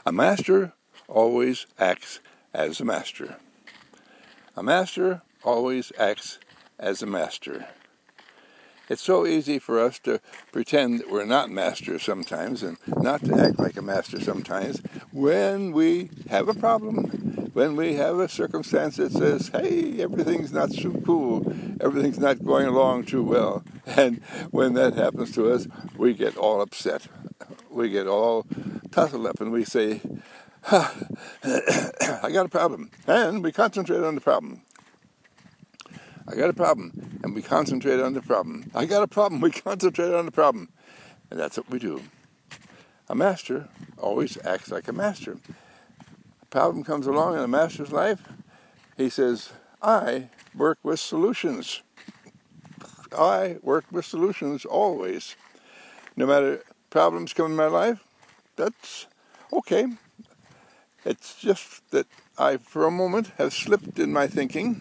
A master always acts as a master. A master always acts as a master. It's so easy for us to pretend that we're not masters sometimes and not to act like a master sometimes when we have a problem, when we have a circumstance that says, hey, everything's not so cool, everything's not going along too well. And when that happens to us, we get all upset. We get all tussled up and we say, I got a problem. And we concentrate on the problem. I got a problem, and we concentrate on the problem. I got a problem, we concentrate on the problem. And that's what we do. A master always acts like a master. A problem comes along in a master's life, he says, I work with solutions. I work with solutions always. No matter problems come in my life, that's okay. It's just that I, for a moment, have slipped in my thinking.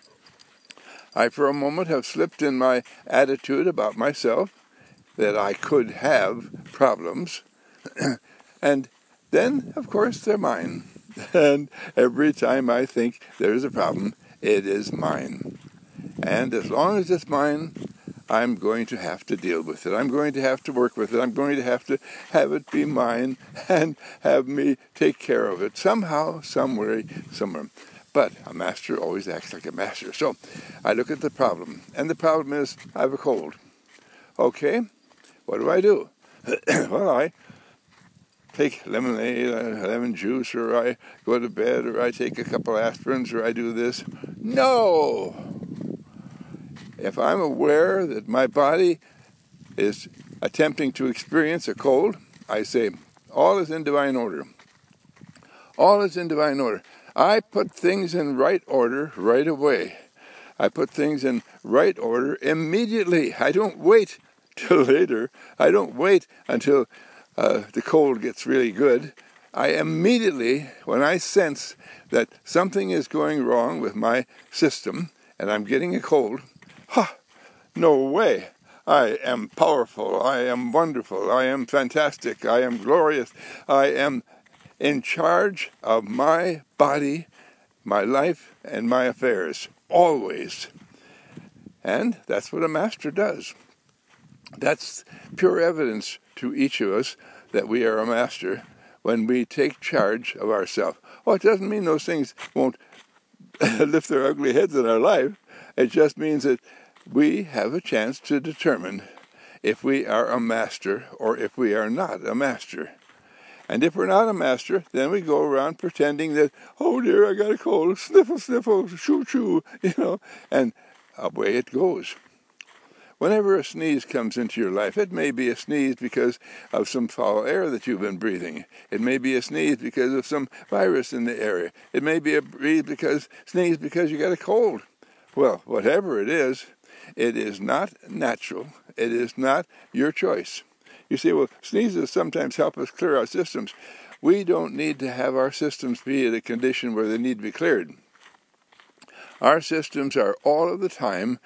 I, for a moment, have slipped in my attitude about myself, that I could have problems. And then, of course, they're mine. And every time I think there's a problem, it is mine. And as long as it's mine, I'm going to have to deal with it. I'm going to have to work with it. I'm going to have it be mine and have me take care of it somehow, somewhere. But a master always acts like a master. So I look at the problem, and the problem is I have a cold. Okay, what do? Well, I take lemonade, lemon juice, or I go to bed, or I take a couple aspirins, or I do this. No! If I'm aware that my body is attempting to experience a cold, I say, all is in divine order. All is in divine order. I put things in right order right away. I put things in right order immediately. I don't wait till later. I don't wait until the cold gets really good. I immediately, when I sense that something is going wrong with my system and I'm getting a cold, no way. I am powerful. I am wonderful. I am fantastic. I am glorious. I am in charge of my body, my life, and my affairs, always. And that's what a master does. That's pure evidence to each of us that we are a master when we take charge of ourselves. Oh, it doesn't mean those things won't lift their ugly heads in our life. It just means that we have a chance to determine if we are a master or if we are not a master. And if we're not a master, then we go around pretending that, oh dear, I got a cold, sniffle, sniffle, shoo, shoo, and away it goes. Whenever a sneeze comes into your life, it may be a sneeze because of some foul air that you've been breathing. It may be a sneeze because of some virus in the area. It may be a sneeze because you got a cold. Well, whatever it is not natural. It is not your choice. You say, well, sneezes sometimes help us clear our systems. We don't need to have our systems be at a condition where they need to be cleared. Our systems are all of the time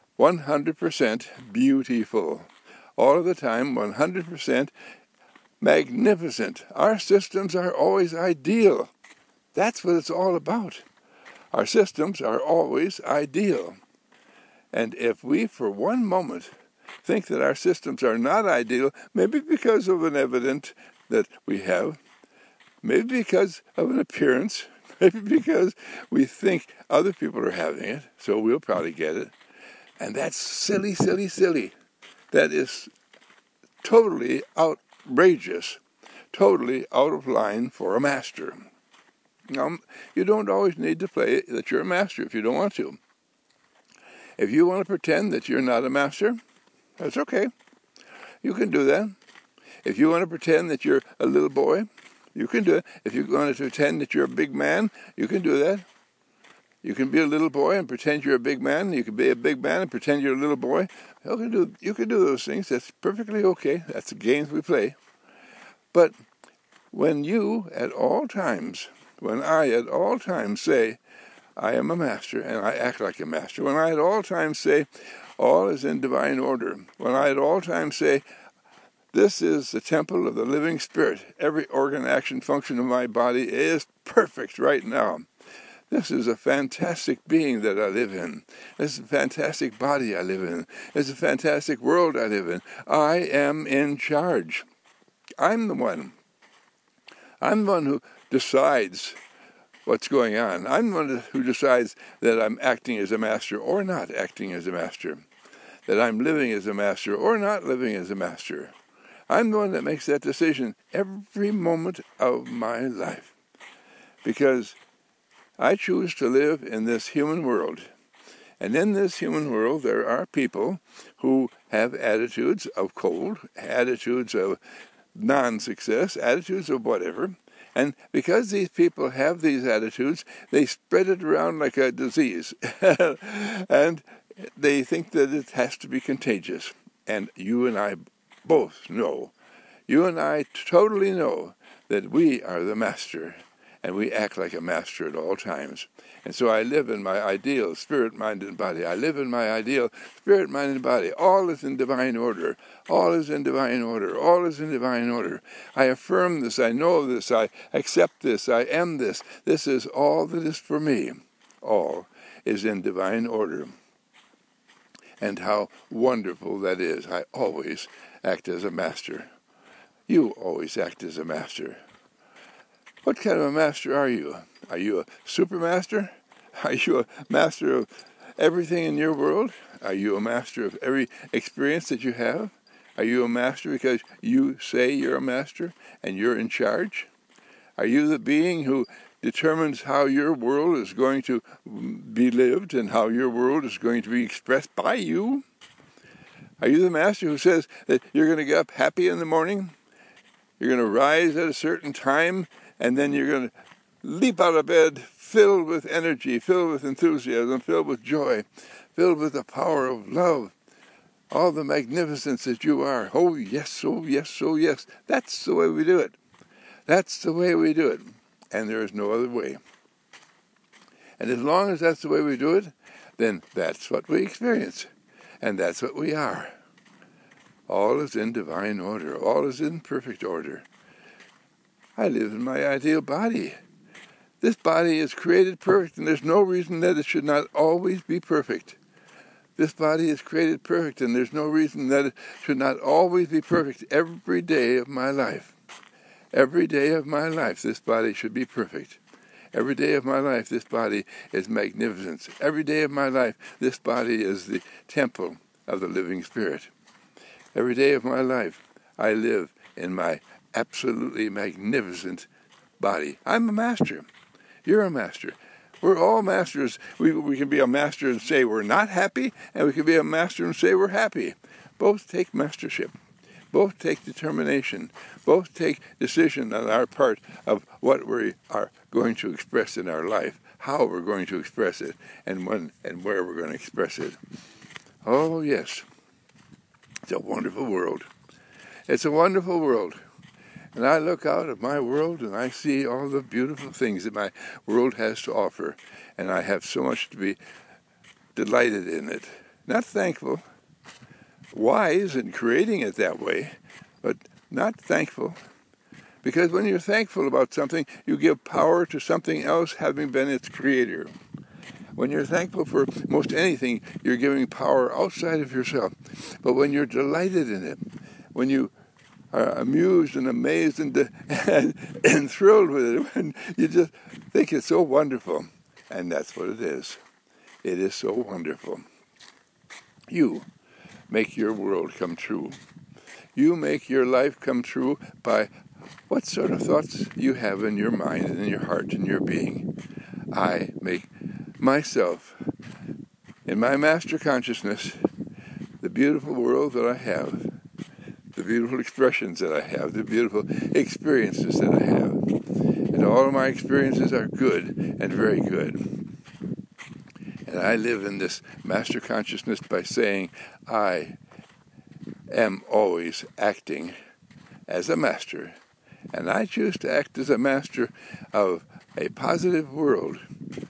100% beautiful. All of the time 100% magnificent. Our systems are always ideal. That's what it's all about. Our systems are always ideal. And if we, for one moment, think that our systems are not ideal, maybe because of an evidence that we have, maybe because of an appearance, maybe because we think other people are having it, so we'll probably get it. And that's silly, silly, silly. That is totally outrageous, totally out of line for a master. Now, you don't always need to play that you're a master if you don't want to. If you want to pretend that you're not a master, that's okay. You can do that. If you want to pretend that you're a little boy, you can do it. If you want to pretend that you're a big man, you can do that. You can be a little boy and pretend you're a big man. You can be a big man and pretend you're a little boy. You can do those things. That's perfectly okay. That's the games we play. But when I at all times say, I am a master and I act like a master, when I at all times say, all is in divine order, when I at all times say, This is the temple of the living spirit. Every organ, action, function of my body is perfect right now. This is a fantastic being that I live in. This is a fantastic body I live in. This is a fantastic world I live in. I am in charge. I'm the one. I'm the one who decides what's going on. I'm the one who decides that I'm acting as a master or not acting as a master. That I'm living as a master or not living as a master. I'm the one that makes that decision every moment of my life. Because I choose to live in this human world. And in this human world, there are people who have attitudes of cold, attitudes of non-success, attitudes of whatever. And because these people have these attitudes, they spread it around like a disease. And they think that it has to be contagious. And you and I both know, you and I totally know that we are the master, and we act like a master at all times. And so I live in my ideal spirit-minded body. I live in my ideal spirit-minded body. All is in divine order. All is in divine order. All is in divine order. I affirm this. I know this. I accept this. I am this. This is all that is for me. All is in divine order. And how wonderful that is. I always act as a master. You always act as a master. What kind of a master are you? Are you a supermaster? Are you a master of everything in your world? Are you a master of every experience that you have? Are you a master because you say you're a master and you're in charge? Are you the being who determines how your world is going to be lived and how your world is going to be expressed by you? Are you the master who says that you're going to get up happy in the morning? You're going to rise at a certain time, and then you're going to leap out of bed filled with energy, filled with enthusiasm, filled with joy, filled with the power of love, all the magnificence that you are. Oh, yes, oh, yes, oh, yes. That's the way we do it. That's the way we do it. And there is no other way. And as long as that's the way we do it, then that's what we experience. And that's what we are. All is in divine order. All is in perfect order. I live in my ideal body. This body is created perfect, and there's no reason that it should not always be perfect. This body is created perfect, and there's no reason that it should not always be perfect every day of my life. Every day of my life, this body should be perfect. Every day of my life, this body is magnificence. Every day of my life, this body is the temple of the living spirit. Every day of my life, I live in my absolutely magnificent body. I'm a master. You're a master. We're all masters. We can be a master and say we're not happy, and we can be a master and say we're happy. Both take mastership. Both take determination. Both take decision on our part of what we are going to express in our life, how we're going to express it, and when and where we're going to express it. Oh, yes. It's a wonderful world. It's a wonderful world. And I look out at my world and I see all the beautiful things that my world has to offer. And I have so much to be delighted in it. Not thankful, wise in creating it that way, but not thankful. Because when you're thankful about something, you give power to something else having been its creator. When you're thankful for most anything, you're giving power outside of yourself. But when you're delighted in it, when you are amused and amazed and thrilled with it, when you just think it's so wonderful, and that's what it is. It is so wonderful. You make your world come true. You make your life come true by what sort of thoughts you have in your mind and in your heart and your being. I make myself, in my master consciousness, the beautiful world that I have, the beautiful expressions that I have, the beautiful experiences that I have. And all of my experiences are good and very good. And I live in this master consciousness by saying, I am always acting as a master. And I choose to act as a master of a positive world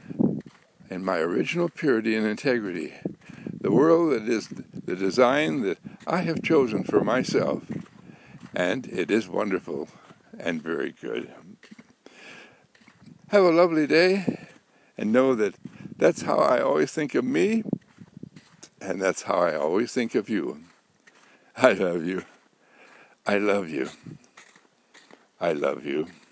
in my original purity and integrity. The world that is the design that I have chosen for myself. And it is wonderful and very good. Have a lovely day, and know that that's how I always think of me, and that's how I always think of you. I love you. I love you. I love you.